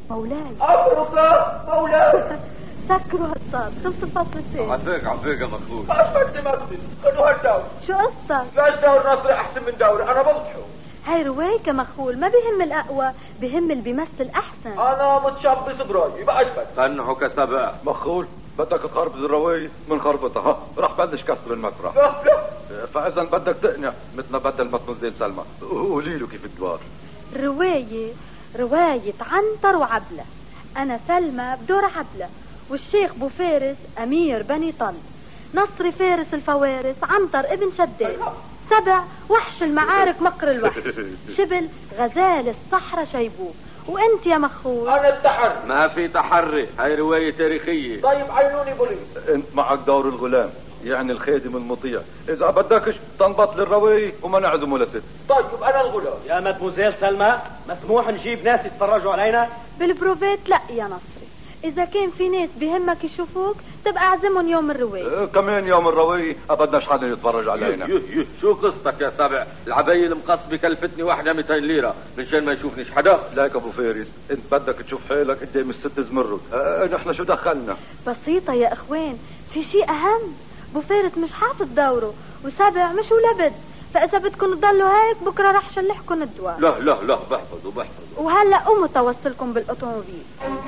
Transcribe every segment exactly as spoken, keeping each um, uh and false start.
مولاي أبرك مولاي. سكروا هالصاد خلص الفصل الثاني. عزيك عزيك يا مخلوق. أشفت مكتب خدوا هالدور. شو قصتك؟ ليش دور نصري أحسن من دوري؟ أنا بضحو. هاي رواية مخول، ما بهم الأقوى، بهم اللي بيمثل أحسن. أنا متشبث برأيي بقى أشفت. تنحوا كسبع. مخول بدك تخربط الرواية من خربطها، رح بلش كسر المسرح. لا لا. فإذا بدك تقنع مثل ما بدل مدموزيل سلمى، قولي له كيف الدوار. الرواية رواية عنتر وعبلة. أنا سلمى بدور عبلة، والشيخ بو فارس أمير بني طل، نصري فارس الفوارس، عنتر ابن شداد، سبع وحش المعارك مقر الوحش، شبل غزال الصحراء شيبوه. وانت يا مخول؟ أنا التحري. ما في تحري، هاي رواية تاريخية. طيب عينوني بوليس. انت معك دور الغلام، يعني الخادم المطيع. اذا بدكش تنبط للرواية وما نعزمه لست. طيب انا الغلام. يا مدموزيل سلمى، مسموح نجيب ناس يتفرجوا علينا؟ بالبروفيت لا يا نصري، اذا كان في ناس بهمك يشوفوك تبقى اعزمهم يوم الرواية. اه كمان يوم الرواية بدناش حدا يتفرج علينا. يه يه شو قصتك يا سبع؟ العباية المقصبة كلفتني واحدة مئتين ليرة منشان ما يشوفنيش حدا. لاك ابو فارس، انت بدك تشوف حالك قدام الست زمرد. اه نحن شو دخلنا؟ بسيطة يا اخوان، في شيء اهم. بو فارس مش حافظ دوره، وسبع مش ولبد، فاذا بدكم تضلوا هيك بكره رح شلحكم الدواء. لا لا لا بحفظوا بحفظوا. وهلا قوموا توصلكم بالاوتوموبيل.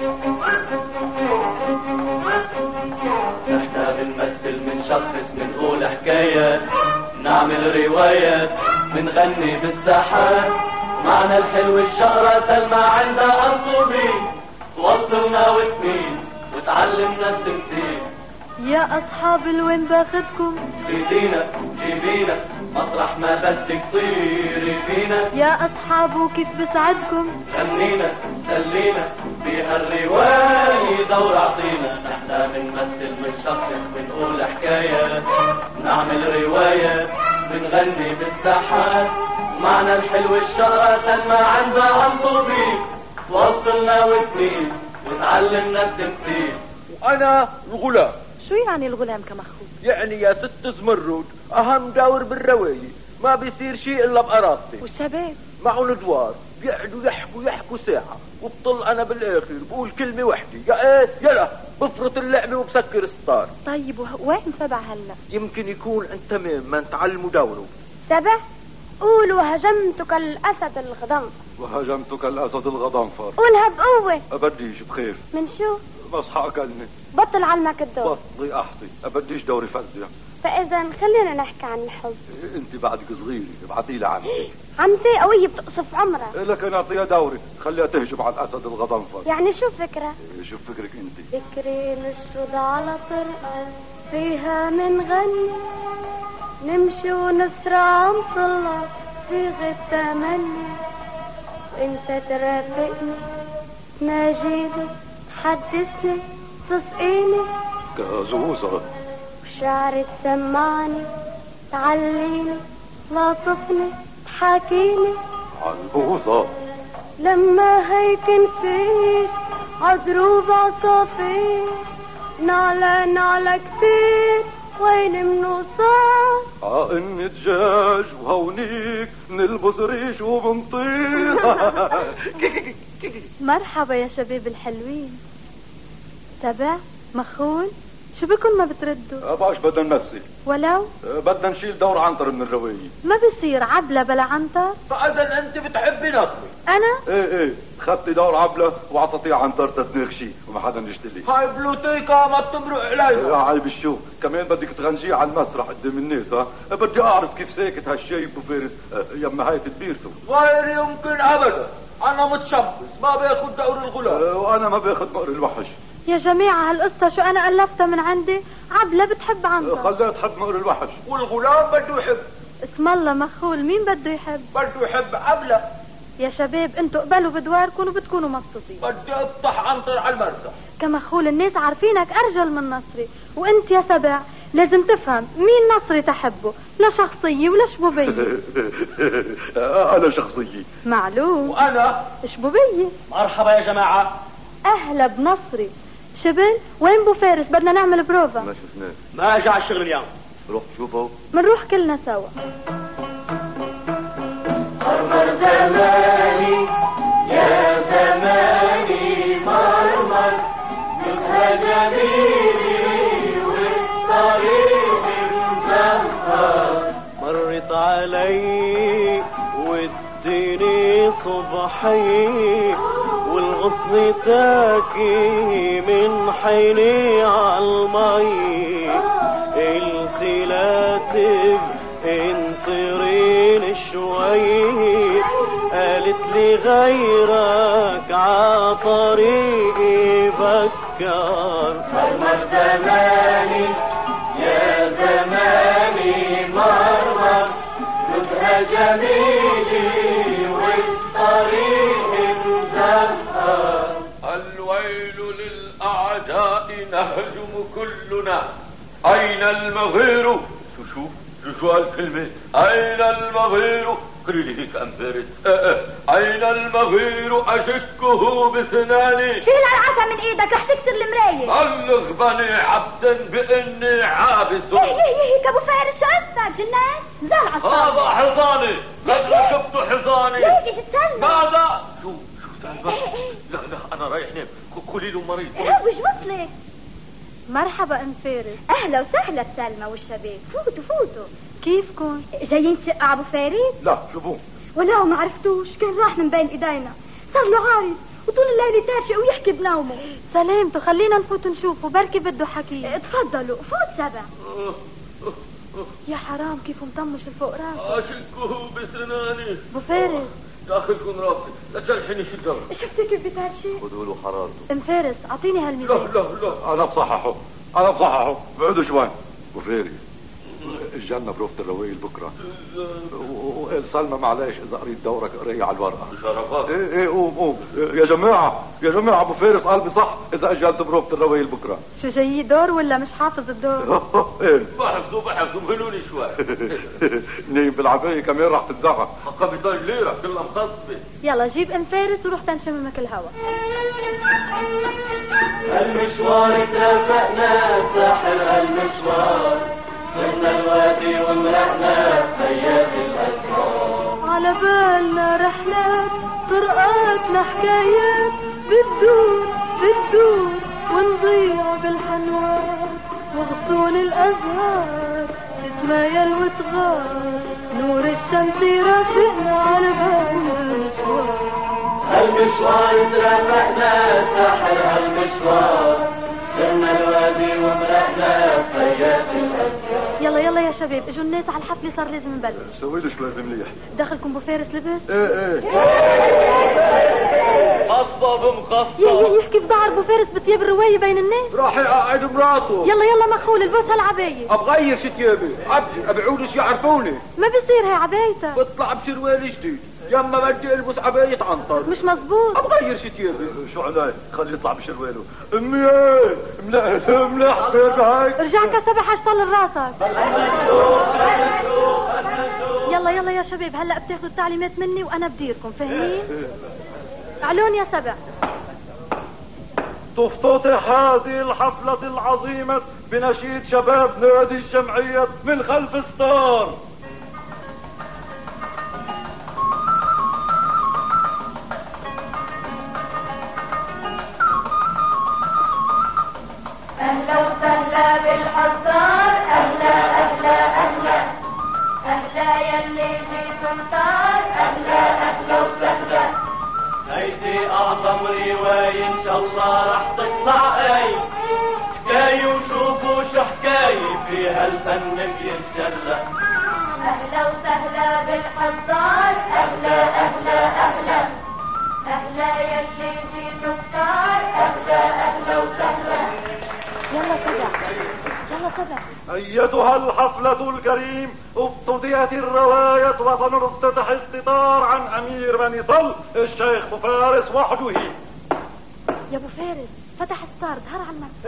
احنا بنمثل بنشخص بنقول حكايات، نعمل روايات، بنغني بالساحات، معنا الحلو الشقرة سلمى عندها أنطوبي، توصلنا وتميل وتعلمنا التمثيل. يا اصحاب الوين باخدكم؟ فيدينا جيبينا مطرح ما بدك طيري فينا. يا اصحاب وكيف بسعدكم؟ غنينا سلينا بهالرواية دور عطينا. نحنا بنمثل بنشخص بنقول حكايات، نعمل روايات، بنغني بالساحات، معنا الحلو الشقرة سلمى عندها أنطوبي، توصلنا وتميل وتعلمنا التمثيل. وانا الغلام. شو يعني الغلام كمخوف؟ يعني يا ست زمرود اهم دور بالرواية، ما بيصير شيء الا بارادتي. والشباب معهم ادوار بيقعدوا يحكوا يحكوا ساعة، وبطل انا بالاخر بقول كلمة وحدة، يا ايه يلا بفرط اللعبة وبسكر الستار. طيب وين سبع هلا؟ يمكن يكون انت تمام ما نتعلموا دوره. سبع قولوا هجمتك الاسد الغضنفر. وهجمتك الاسد الغضنفر. قولها بقوة. ابديش بخير. من شو؟ مصحى اكلني. بطل علمك الدور. بطلي احصي، ابديش دوري فزع. فاذا خلينا نحكي عن الحب. انت بعدك صغيرة، ابعتي لي عمتي. عمتي قوية بتقصف عمرها. لكن اعطيها دوري، خليها تهجم على الاسد الغضنفر. يعني شو فكرة؟ شو فكرك انت؟ فكري نشرد على طرقة فيها منغني، نمشي ونسرع نطلع صيغة تمني، وانت ترافقني تناجيني تحدثني تسقيني كازوزة، وشعري تسمعني تعليني لاطفني تحاكيني عنبوزة. لما هيك نسيت عدروب عصافير، نعلى نعلى كتير وين منوصل. اه اني دجاج وهونيك نلبس ريش وبنطير. مرحبا يا شباب الحلوين. سبع مخول شو بكن ما بتردوا؟ باش بدنا نمثل. ولو بدنا نشيل دور عنتر من الرواية. ما بصير عبلة بلا عنتر. فاذا انت بتحبي نصري. انا ايه ايه خدتي دور عبلة وعطتي عنتر تتنغشي وما حدا يشتلي. هاي بلوتيكا ما بتمرق عليها. يا عيب الشو، كمان بدك تغنجيه على المسرح قدام الناس. ها بدي اعرف كيف ساكت هالشايب وفارس يما هاي تدبيرته. غير يمكن ابدا، انا متشبث ما باخد دور الغلام. وانا ما باخد مقر الوحش. يا جماعة هالقصة شو أنا ألفتها من عندي. عبلة بتحب عنتر. خليها تحب مقر الوحش. والغلام بده يحب. اسم الله مخول، مين بده يحب؟ بده يحب عبلة. يا شباب انتوا قبلوا بدواركم وبتكونوا مبسوطين. بدي افتح عنتر على المرسى. كمخول الناس عارفينك أرجل من نصري، وانت يا سبع لازم تفهم مين نصري تحبه، لا شخصية ولا شبوبية. أنا شخصية. معلوم. وأنا شبوبية. مرحبا يا جماعة. أهلا بنصري. شبل وين بو فارس؟ بدنا نعمل بروفا. ما شفناه. ما اجى على الشغل اليوم. روح شوفه. منروح كلنا سوا. أرمر زماني يا زماني جميلي والطريق مزهر. مرت علي واديني صبحي والغصن تاكي من حيني عالمي. قلت لا تب انطرين شوي قالت لي غيرك عطريقي بكر. مرمر زماني يا زماني مرمر نزهة جميلي والطريق مزهر. الويل للأعداء نهجم كلنا أين المغير؟ شو شو شو شو هالكلمة؟ أين المغير؟ قولي لي هيك أم فارس. أين المغير أشكه بسناني. شيل العصا من ايدك رح تكسر المراية. بلغ بني عبد بإني عابس. هي هي هيك ابو فارس شو قصدك جنان؟ زال عصا. هذا حصاني قد ركبت حصاني. ليك ايش تسلم؟ ماذا؟ شو شو سالفة؟ لا لا أنا رايح نام. قولي له مريض. وش بطلك؟ مرحبا ام فارس. اهلا وسهلا سلمى والشباب. فوتوا فوتوا. كيفكن؟ جايين تشقوا ابو فارس؟ لا شوفوا ولا ما عرفتوش كان راح من بين ايدينا صار له عارض وطول الليل تارشق ويحكي بنومه. سلامته خلينا نفوت نشوفه بركي بده حكي. تفضلوا فوت سبع. يا حرام كيف مطمش الفوق راسه. أشكه بسناني. ابو فارس داخلكم راسي لا تجرحيني شدة. شفتي كيف بتارشق؟ خذوا له حرارته. ام فارس اعطيني لا هالميزان. لا لا انا بصححه انا بصححه بعدوا شوي. ابو فارس الجنة بروفة الروايل بكرة. وقال سلمى معلش اذا قريت دورك قريه على الورقة. شرفات. ايه ايه قوم قوم يا جماعة يا جماعة ابو فارس قلبي صح اذا اجلت بروفة الروايل بكرة. شو جاي دور ولا مش حافظ الدور؟ ايه بحفظوا بحفظوا مهلوني شوي. نايم بالعباية كمان راح تتزعق. حقا بطاج ليرة كلها مخصبة. يلا جيب ام فارس وروح تنشممك الهوا. المشوار اتفقنا ساحر المشوار صرنا الوادي ومرقنا خيات الأسرار. على بالنا رحلات طرقاتنا حكايات بتدور بتدور ونضيع بالحنوات وغصون الأزهار تتمايل وتغار نور الشمس يرافقنا على بالنا المشوار. المشوار اترافقنا ساحر المشوار صرنا الوادي ومرقنا خيات الأسرار. يلا يلا يا شباب اجوا الناس على الحفلة صار لازم نبلش. سوي له شو لازم مليح. دخلكم ابو فارس لبس. ايه ايه خصة يا بمخصة. يحكي بضاعر ابو فارس بتياب الرواية بين الناس. راح يقعد مراته. يلا يلا مخول البس هالعباية. ابغير ثيابي عبدي ابعودش يعرفوني. ما بصير هي عبايتك بطلع بشروال جديد يما بدي البس عباية عنطر. مش مزبوط. ابغير ثيابي. شو علي خليه يطلع بشرواله. امي ايه ملح ملح خير بهاي. ارجع كسبح حاج طلل راسك. يلا يلا يا شباب هلا بتاخذوا التعليمات مني وانا بديركم فاهمين؟ علون يا سبع. تفتتح هذه الحفلة العظيمة بنشيد شباب نادي الجمعية من خلف ستار. أهلا وسهلا بالحضار أهلا أهلا أهلا أهلا يلي جيتم طار أهلا أهلا وسهلا. هيدي أعظم رواية إن شاء الله رح تطلع أي حكاية وشوفوا شو حكاية فيها الفن بيتجلى. أهلا وسهلا بالحضار أهلا أهلا أهلا أهلا يلي جيتم طار أهلا أهلا وسهلا. يلا سبع يلا سبع. أيتها الحفلة الكريم ابتديت الرواية وسنفتتح استطار عن أمير بني طل الشيخ ابو فارس وحده. يا ابو فارس فتح ستار ظهر على المسرح.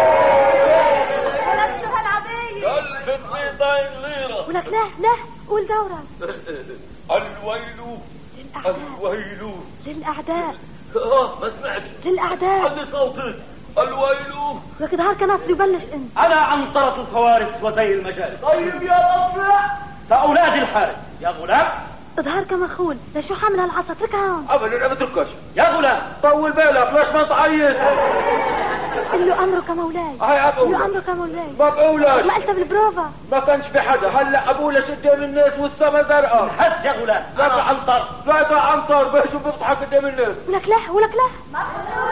ولك شو هالعباية؟ ألف مئتين ليرة. ولك لا لا قول دورك. الويل الويل للأعداء اه ما سمعت. للأعداء. علي صوتك. الويل. لك ظهر كناصري وبلش انت. أنا عنطرة الفوارس وزي المجال. طيب يا أطلع. سأولاد الحارس يا غلام. ظهر كمخول لشو حامل هالعصا اتركها هون. ابدا ما تركش. يا غلام طول بالك ليش ما تعيط. قل له امرك مولاي. هاي قل ابولا له امرك مولاي. ما بقولش. ما انت بالبروفا. ما كانش في حدا. هلا ابولا قدام الناس والسما زرقاء. هات يا غلام انا عنطر. لا ده عنطر بشوف بيضحك قدام الناس. ولك لا ولك لا.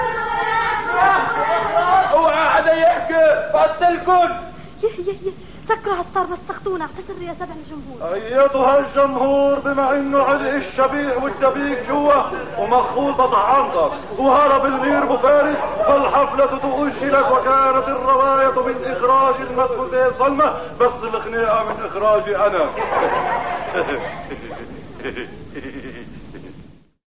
اوعى حدا يحكي قتلكن. يه يه يه سكروا هالستار بس سخطونا. اعتذر يا سبع الجمهور. ايتها الجمهور، بما انه علق الشبيع والدبيك جوا ومخول بطح عنطر وهرب المير بفارس، فالحفلة تؤجلت وكانت الرواية من اخراج المدموزيل سلمى، بس الخناقة من اخراجي انا.